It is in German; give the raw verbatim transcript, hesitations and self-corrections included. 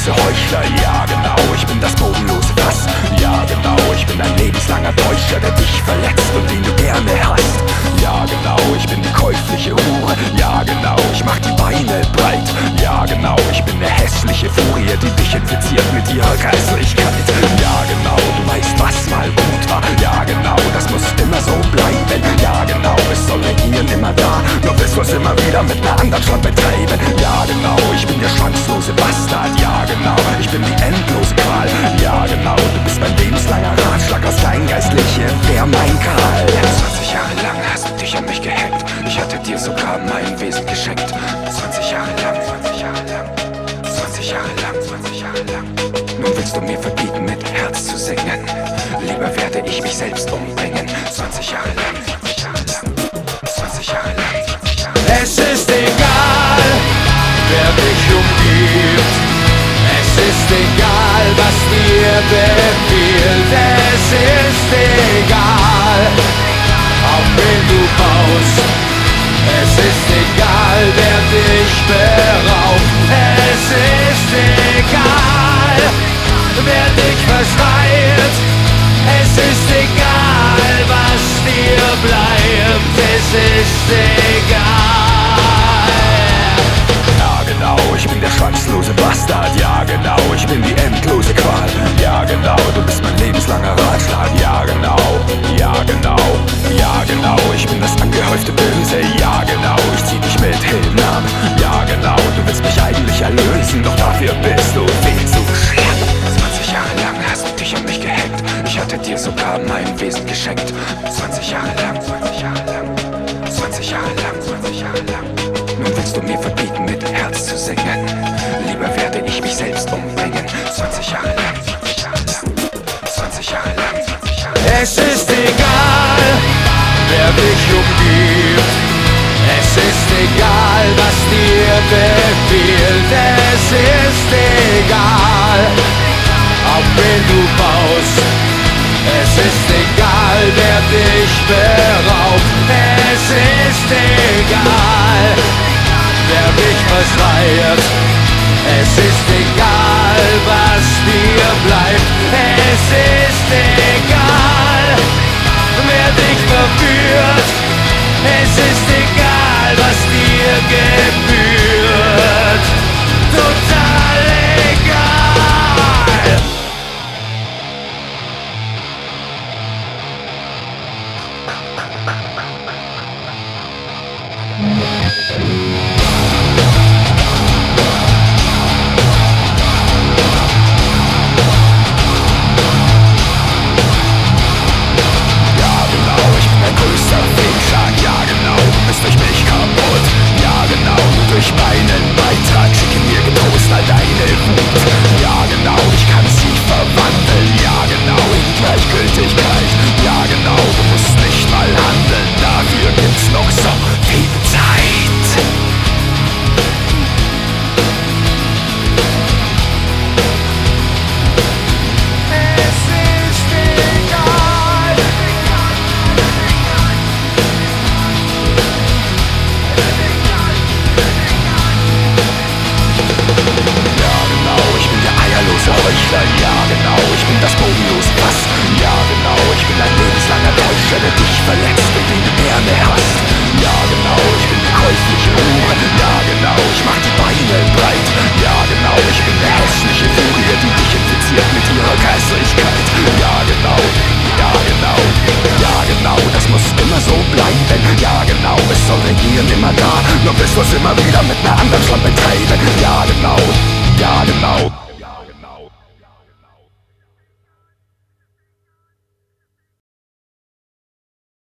eierlose Heuchler, ja genau, ich bin das bodenlose Fass, ja genau, ich bin ein lebenslanger Täuscher, der dich verletzt und den du gerne hast, ja genau, ich bin die käufliche Hure, ja genau, ich mach die Beine breit, ja genau, ich bin eine hässliche Furie, die dich infiziert mit ihrer Geistlichkeit, ja genau, du weißt, was mal gut war, ja genau, das muss immer so bleiben, ja genau, es soll regieren immer da, nur willst du es immer wieder mit einer anderen Stadt betreiben, ja genau, ich bin der schwanzlose Bastard, ja genau, ich bin die endlose Qual, ja genau, du bist mein lebenslanger Ratschlag, das Kleingeistliche wär mein Karl. zwanzig Jahre lang hast du dich an mich gehackt, ich hatte dir sogar mein Wesen geschenkt, zwanzig Jahre lang, zwanzig Jahre lang, zwanzig Jahre lang, zwanzig Jahre lang. Nun willst du mir verbieten, mit Herz zu singen, lieber werde ich mich selbst umbringen, zwanzig Jahre lang, zwanzig Jahre lang, zwanzig Jahre lang, zwanzig Jahre lang. Es ist egal, wer dich umgibt, es ist egal, was dir befiehlt, es ist egal, auf wen du baust, es ist egal, wer dich beraubt, es ist egal, wer dich verschreit, es ist egal, was dir bleibt, es ist egal. Ja genau, ich bin der schwanzlose Bastard, ja genau, ich bin die endlose Qual, ja genau, du bist mein lebenslanger Ratschlag, ja genau, ja genau, ja genau, ich bin das angehäufte Böse, ja genau, ich zieh dich mit hinab, ja genau, du willst mich eigentlich erlösen, doch dafür bist du viel zu schwer. zwanzig Jahre lang hast du dich an mich gehackt, ich hatte dir sogar mein Wesen geschenkt, zwanzig Jahre lang, zwanzig Jahre lang, zwanzig Jahre lang, zwanzig Jahre lang. Nun willst du mir verbieten, mit Herz zu singen, lieber werde ich mich selbst umbringen, zwanzig Jahre lang, zwanzig Jahre lang, zwanzig Jahre lang, zwanzig Jahre lang. Es ist egal, wer dich umgibt, es ist egal, was dir befiehlt, es ist egal, auf wen du baust, es ist egal, wer dich beraubt, es ist egal, wer dich verschleiert, es ist egal, was dir bleibt, es ist egal, wer dich verführt, es ist egal, was dir gebührt, total egal. Durch meinen Beitrag schicke mir getrost all deine Wut. Ja genau, ich kann sie verwandeln. Ja genau, in Gleichgültigkeit. Ja genau, du musst nicht mal handeln. Dafür gibt's noch so viel Zeit. Es ist egal. Heuchler, ja genau, ich bin das bodenlose Fass, ja genau, ich bin ein lebenslanger Täuscher, der dich verletzt und den du gerne hast, ja genau, ich bin die käufliche Hure, ja genau, ich mach die Beine breit, ja genau, ich bin der hässliche Furie, die dich infiziert mit ihrer Geistlichkeit, ja genau, ja genau, ja genau, das muss immer so bleiben, ja genau, es soll regieren immer da, nur willst du es immer wieder mit einer anderen Schlampe treiben, ja genau, ja genau.